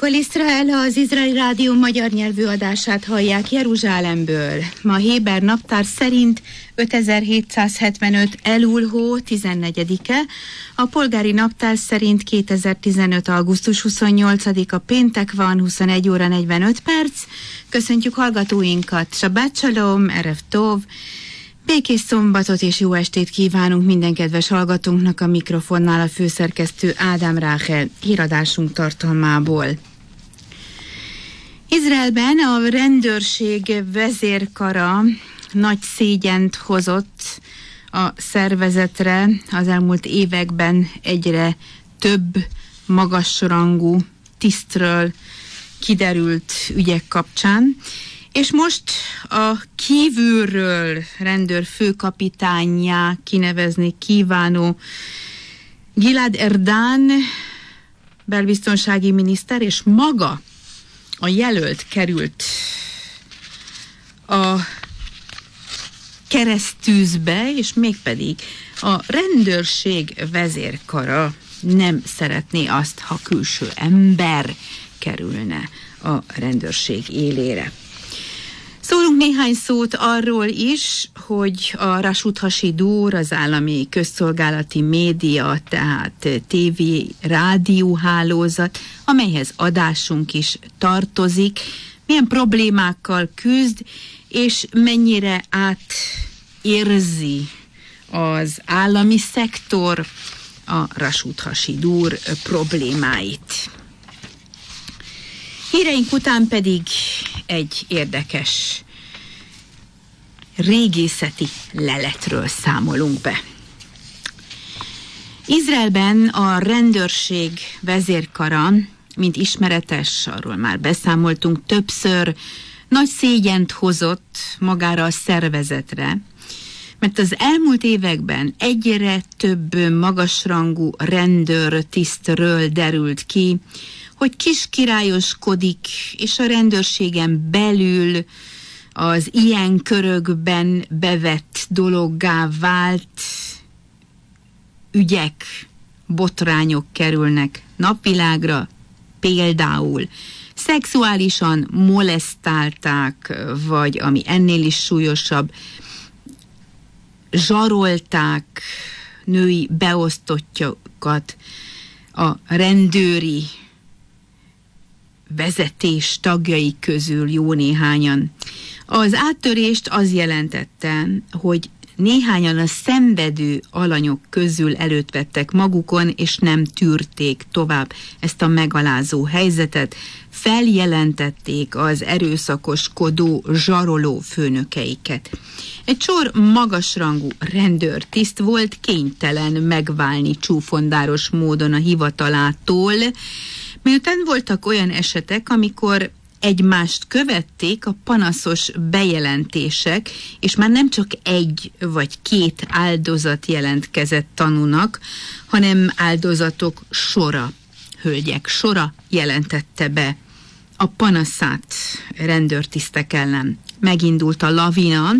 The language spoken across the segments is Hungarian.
Kol Israel, az Izraeli Rádió magyar nyelvű adását hallják Jeruzsálemből. Ma héber naptár szerint 5775 Elul hó 14-e, a polgári naptár szerint 2015. augusztus 28-a péntek van, 21 óra 45 perc. Köszöntjük hallgatóinkat, Shabbat Shalom, Erev Tov, békés szombatot és jó estét kívánunk minden kedves hallgatónknak, a mikrofonnál a főszerkesztő Ádám Ráhel híradásunk tartalmából. Izraelben a rendőrség vezérkara nagy szégyent hozott a szervezetre. Az elmúlt években egyre több magasrangú tisztről kiderült ügyek kapcsán. És most a kívülről rendőrfőkapitánnyá kinevezni kívánó Gilad Erdan belbiztonsági miniszter és maga a jelölt került a keresztűzbe, és mégpedig a rendőrség vezérkara nem szeretné azt, ha külső ember kerülne a rendőrség élére. Szólunk néhány szót arról is, hogy a Rashut HaShidur, az állami közszolgálati média, tehát TV, rádióhálózat, amelyhez adásunk is tartozik, milyen problémákkal küzd, és mennyire átérzi az állami szektor a Rashut HaShidur problémáit. Híreink után pedig egy érdekes régészeti leletről számolunk be. Izraelben a rendőrség vezérkara, mint ismeretes, arról már beszámoltunk többször, nagy szégyent hozott magára a szervezetre, mert az elmúlt években egyre több magasrangú rendőrtisztről derült ki, hogy kiskirályoskodik, és a rendőrségen belül az ilyen körökben bevett dologgá vált ügyek, botrányok kerülnek napvilágra, például szexuálisan molesztálták, vagy ami ennél is súlyosabb, zsarolták női beosztottjukat a rendőri vezetés tagjai közül jó néhányan. Az áttörést az jelentette, hogy néhányan a szenvedő alanyok közül előtt vettek magukon, és nem tűrték tovább ezt a megalázó helyzetet, feljelentették az erőszakoskodó, zsaroló főnökeiket. Egy sor magasrangú rendőrtiszt volt kénytelen megválni csúfondáros módon a hivatalától, miután voltak olyan esetek, amikor egymást követték a panaszos bejelentések, és már nem csak egy vagy két áldozat jelentkezett tanúnak, hanem áldozatok sora, hölgyek sora jelentette be a panaszát rendőrtisztek ellen. Megindult a lavina,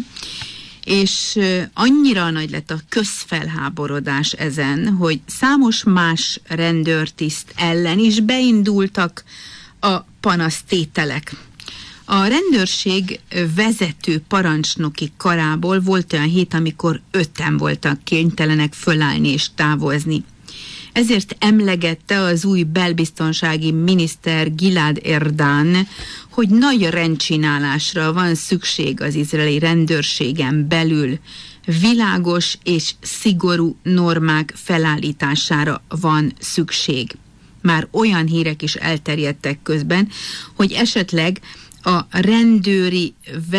és annyira nagy lett a közfelháborodás ezen, hogy számos más rendőrtiszt ellen is beindultak a panasztételek. A rendőrség vezető parancsnoki karából volt olyan hét, amikor 5-en voltak kénytelenek fölállni és távozni. Ezért emlegette az új belbiztonsági miniszter Gilad Erdan, hogy nagy rendcsinálásra van szükség az izraeli rendőrségen belül, világos és szigorú normák felállítására van szükség. Már olyan hírek is elterjedtek közben, hogy esetleg a rendőri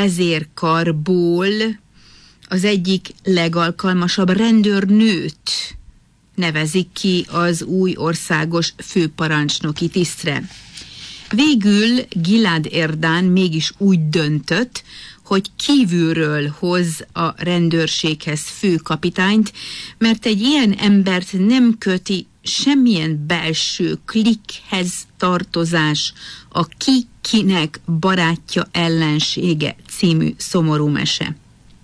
vezérkarból az egyik legalkalmasabb rendőrnőt nevezik ki az új országos főparancsnoki tisztre. Végül Gilad Erdan mégis úgy döntött, hogy kívülről hoz a rendőrséghez főkapitányt, mert egy ilyen embert nem köti semmilyen belső klikhez tartozás, a Ki kinek barátja ellensége című szomorú mese.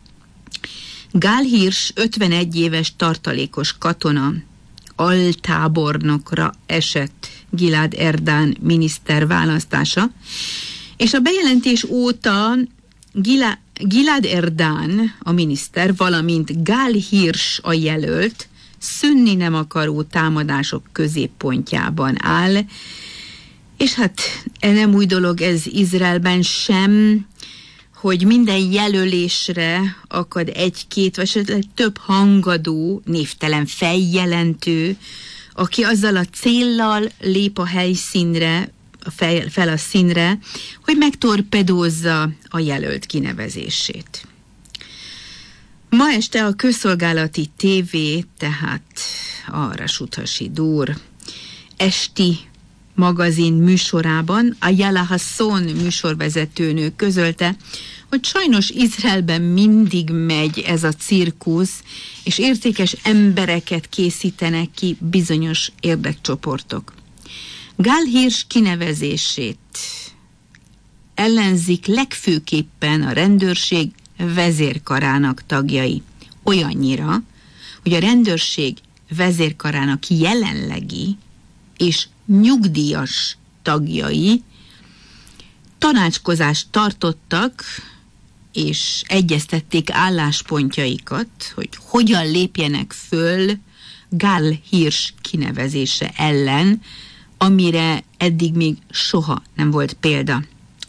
Gál Hirsch 51 éves tartalékos katona altábornokra esett Gilad Erdan miniszter választása, és a bejelentés óta Gilad Erdan, a miniszter, valamint Gal Hirsh a jelölt szűnni nem akaró támadások középpontjában áll, és hát nem új dolog ez Izraelben sem, hogy minden jelölésre akad egy-két, vagy esetleg több hangadó, névtelen feljelentő, aki azzal a céllal lép a helyszínre, fel a színre, hogy megtorpedózza a jelölt kinevezését. Ma este a közszolgálati TV, tehát a Rashut HaShidur esti magazin műsorában Ayala Hasson műsorvezetőnő közölte, hogy sajnos Izraelben mindig megy ez a cirkusz, és értékes embereket készítenek ki bizonyos érdekcsoportok. Gal Hirsh kinevezését ellenzik legfőképpen a rendőrség vezérkarának tagjai. Olyannyira, hogy a rendőrség vezérkarának jelenlegi és nyugdíjas tagjai tanácskozást tartottak, és egyeztették álláspontjaikat, hogy hogyan lépjenek föl Gal Hirsh kinevezése ellen, amire eddig még soha nem volt példa.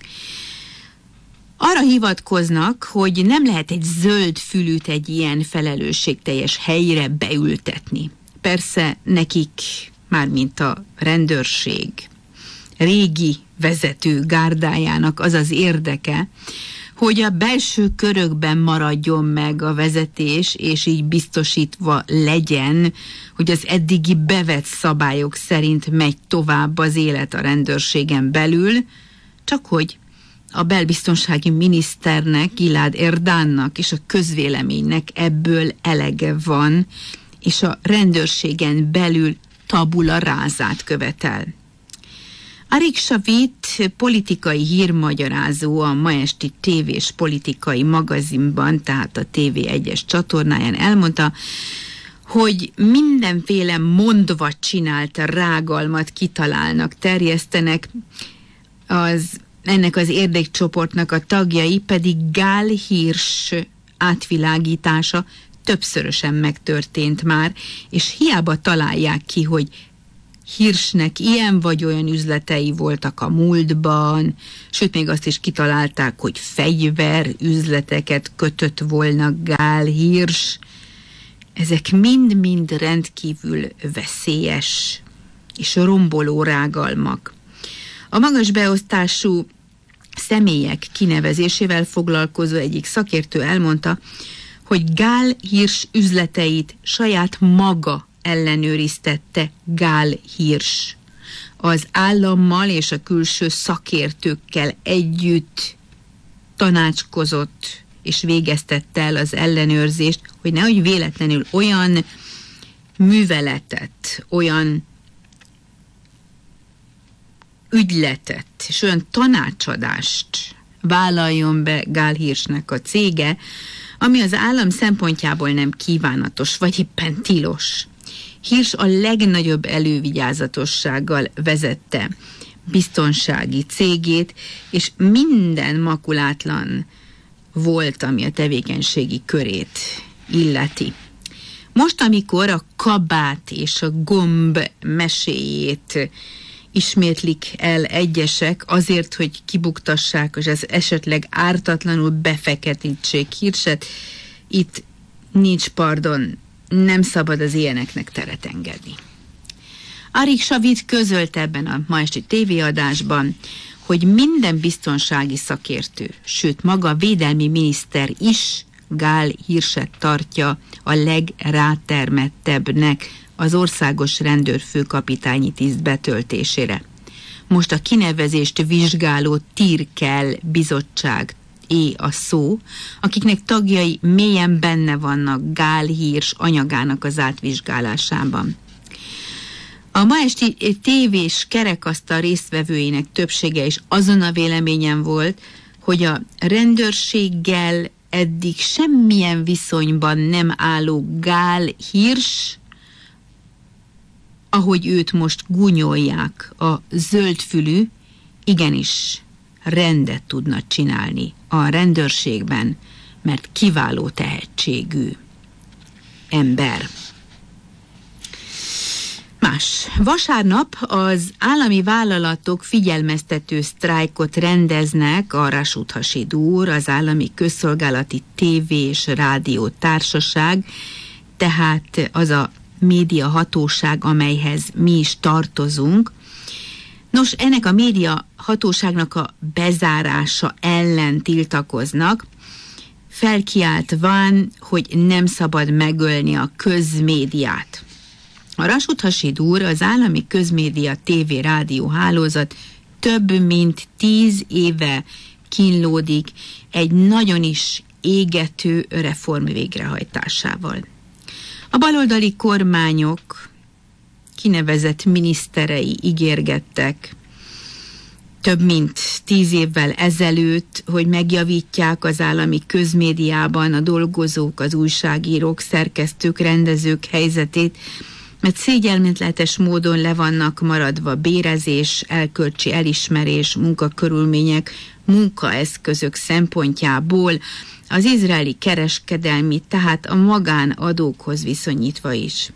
Arra hivatkoznak, hogy nem lehet egy zöld fülűt egy ilyen felelősségteljes helyre beültetni. Persze nekik, mármint a rendőrség régi vezető gárdájának az az érdeke, hogy a belső körökben maradjon meg a vezetés, és így biztosítva legyen, hogy az eddigi bevett szabályok szerint megy tovább az élet a rendőrségen belül, csak hogy a belbiztonsági miniszternek, Gilad Erdannak és a közvéleménynek ebből elege van, és a rendőrségen belül tabula rását követel. Arik Shavit, politikai hírmagyarázó a ma esti tévés politikai magazinban, tehát a TV1-es csatornáján elmondta, hogy mindenféle mondva csinált rágalmat kitalálnak, terjesztenek, ennek az érdekcsoportnak a tagjai pedig Gal Hirsh átvilágítása többszörösen megtörtént már, és hiába találják ki, hogy Hirshnek ilyen vagy olyan üzletei voltak a múltban, sőt még azt is kitalálták, hogy fegyverüzleteket kötött volna Gal Hirsh. Ezek mind-mind rendkívül veszélyes és romboló rágalmak. A magas beosztású személyek kinevezésével foglalkozó egyik szakértő elmondta, hogy Gal Hirsh üzleteit saját maga ellenőriztette Gal Hirsh. Az állammal és a külső szakértőkkel együtt tanácskozott és végeztette el az ellenőrzést, hogy nehogy véletlenül olyan műveletet, olyan ügyletet és olyan tanácsadást vállaljon be Gal Hirshnek a cége, ami az állam szempontjából nem kívánatos, vagy éppen tilos. Hirsh a legnagyobb elővigyázatossággal vezette biztonsági cégét, és minden makulátlan volt, ami a tevékenységi körét illeti. Most, amikor a kabát és a gomb meséjét ismétlik el egyesek azért, hogy kibuktassák, és ez esetleg ártatlanul befeketítsék Hirshet, itt nincs pardon, nem szabad az ilyeneknek teret engedni. Arik Shavit közölte ebben a ma esti tévéadásban, hogy minden biztonsági szakértő, sőt maga a védelmi miniszter is Gal Hirshet tartja a legrátermettebbnek az országos rendőrfőkapitányi tiszt betöltésére. Most a kinevezést vizsgáló Tirkel bizottság a szó, akiknek tagjai mélyen benne vannak Gal Hirsh anyagának az átvizsgálásában. A ma esti tévés kerekasztal résztvevőinek többsége is azon a véleményen volt, hogy a rendőrséggel eddig semmilyen viszonyban nem álló Gal Hirsh ahogy őt most gúnyolják, a zöldfülű, igenis rendet tudna csinálni a rendőrségben, mert kiváló tehetségű ember. Más. Vasárnap az állami vállalatok figyelmeztető sztrájkot rendeznek, a Rashid Hashid úr, az Állami Közszolgálati TV és Rádió Társaság, tehát az a média hatóság, amelyhez mi is tartozunk. Nos, ennek a média hatóságnak a bezárása ellen tiltakoznak, felkiáltván, hogy nem szabad megölni a közmédiát. A Rashid Hashid úr, az Állami Közmédia TV Rádió Hálózat több mint 10 éve kínlódik egy nagyon is égető reform végrehajtásával. A baloldali kormányok kinevezett miniszterei ígérgettek több mint 10 évvel ezelőtt, hogy megjavítják az állami közmédiában a dolgozók, az újságírók, szerkesztők, rendezők helyzetét, mert szégyenletes módon le vannak maradva bérezés, elkölcsi elismerés, munkakörülmények, munkaeszközök szempontjából, az izraeli kereskedelmi, tehát a magánadókhoz viszonyítva is.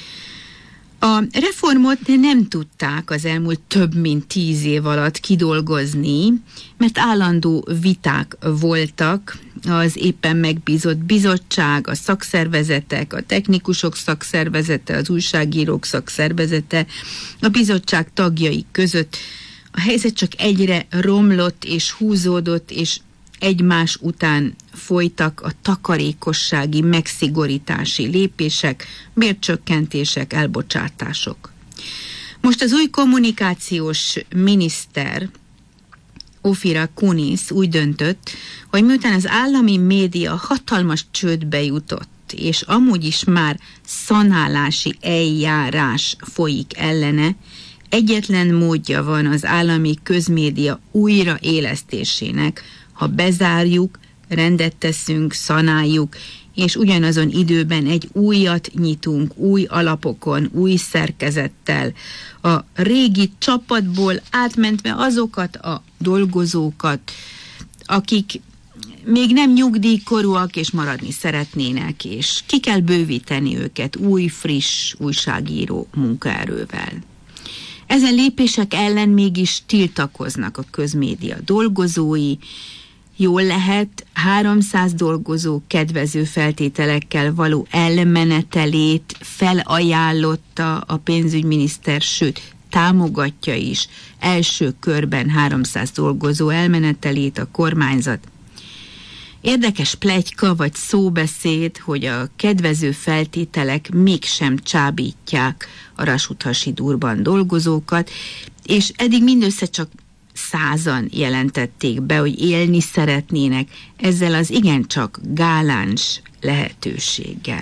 A reformot nem tudták az elmúlt több mint 10 év alatt kidolgozni, mert állandó viták voltak, az éppen megbízott bizottság, a szakszervezetek, a technikusok szakszervezete, az újságírók szakszervezete, a bizottság tagjai között. A helyzet csak egyre romlott és húzódott, és egymás után folytak a takarékossági, megszigorítási lépések, bércsökkentések, elbocsátások. Most az új kommunikációs miniszter, Ofir Akunis úgy döntött, hogy miután az állami média hatalmas csődbe jutott, és amúgy is már szanálási eljárás folyik ellene, egyetlen módja van az állami közmédia újraélesztésének, ha bezárjuk, rendet teszünk, szanáljuk, és ugyanazon időben egy újat nyitunk, új alapokon, új szerkezettel, a régi csapatból átmentve azokat a dolgozókat, akik még nem nyugdíjkorúak és maradni szeretnének, és ki kell bővíteni őket új, friss újságíró munkaerővel. Ezen lépések ellen mégis tiltakoznak a közmédia dolgozói. Jól lehet, 300 dolgozó kedvező feltételekkel való elmenetelét felajánlotta a pénzügyminiszter, sőt, támogatja is első körben 300 dolgozó elmenetelét a kormányzat. Érdekes pletyka vagy szóbeszéd, hogy a kedvező feltételek mégsem csábítják a Rashid Hashid úrban dolgozókat, és eddig mindössze csak 100-an jelentették be, hogy élni szeretnének ezzel az igencsak gáláns lehetőséggel.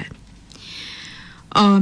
A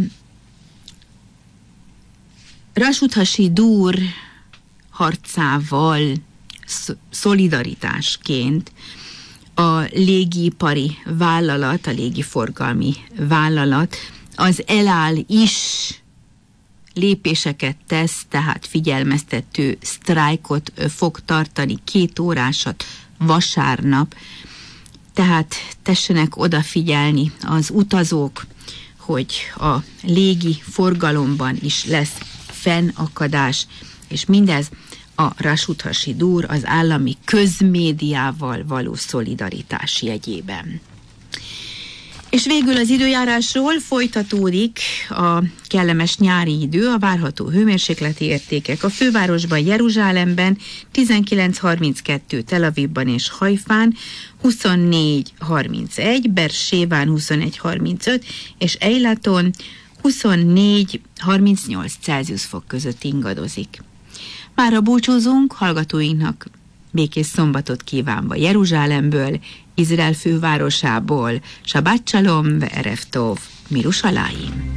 Rashid Hashid úr harcával szolidaritásként a légipari vállalat, a légiforgalmi vállalat, az El Al is lépéseket tesz, tehát figyelmeztető sztrájkot fog tartani 2 órásat vasárnap, tehát tessenek odafigyelni az utazók, hogy a légi forgalomban is lesz fennakadás, és mindez a Rashid Hashid úr az állami közmédiával való szolidaritás jegyében. És végül az időjárásról folytatódik a kellemes nyári idő, a várható hőmérsékleti értékek. A fővárosban, Jeruzsálemben 19-32, Tel Avivban és Hajfán 24-31, Beerséván 21-35, és Eilaton 24-38 Celsius fok között ingadozik. Mára búcsúzunk, hallgatóinknak békés szombatot kívánva Jeruzsálemből, Izrael fővárosából. Shabbat shalom ve erev tov, Mirushalayim.